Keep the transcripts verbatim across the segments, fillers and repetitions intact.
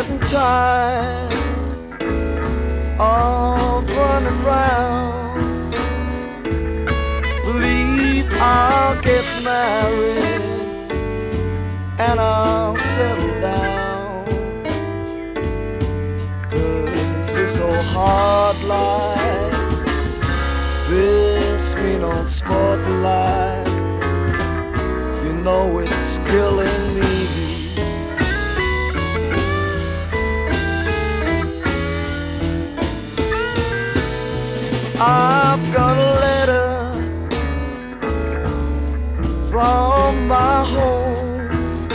getting tired of running round. Believe I'll get married and I'll settle down. 'Cause this old hard life, this mean old sporting life, you know it's killing me. I've got a letter from my home.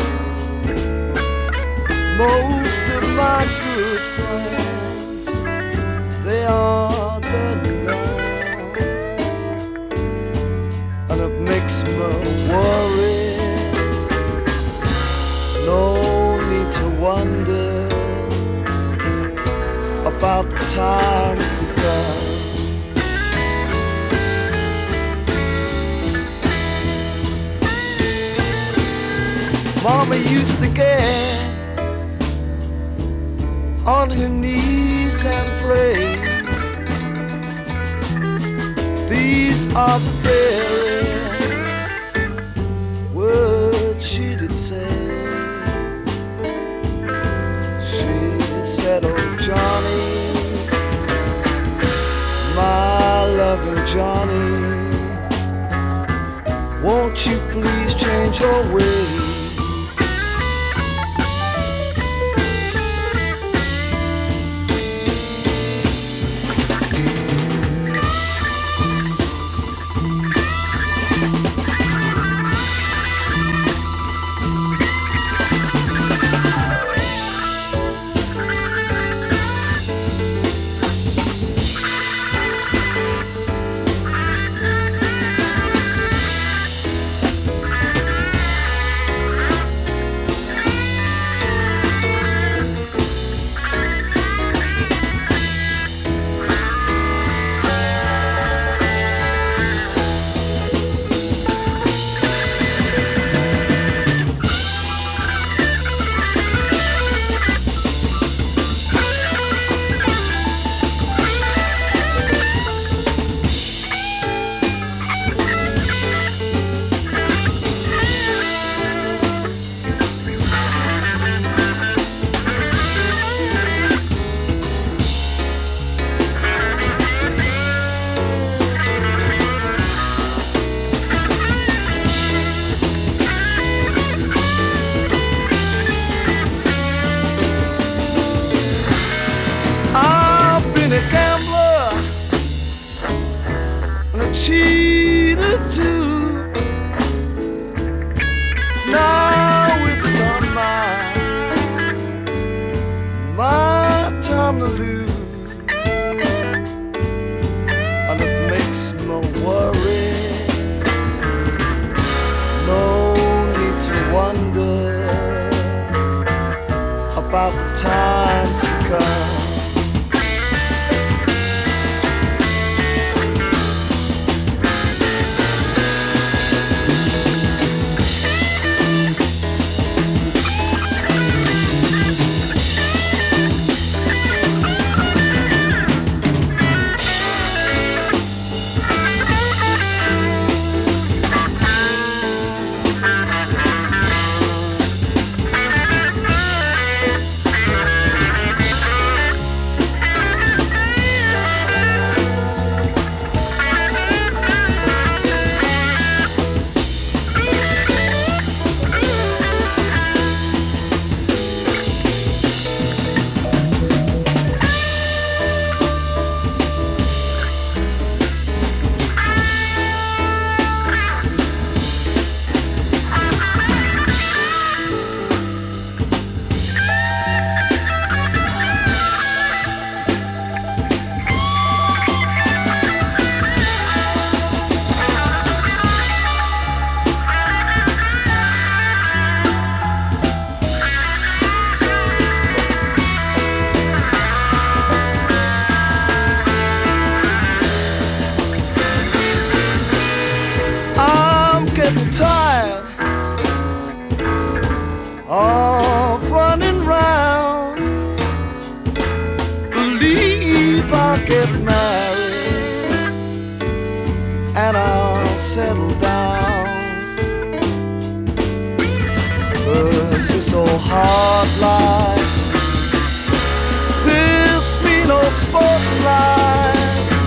Most of my good friends, they are dead and gone, and it makes me worry. No need to wonder about the times to come. Mama used to get on her knees and pray. These are the very words she did say. She said, oh Johnny, my loving Johnny, won't you please change your ways? Cheated too. Now it's not mine, my time to lose, and it makes me worry. No need to wonder about the times to come. getting tired of running round. get married and I'll settle down. Cause this old hard life, this mean old spotlight,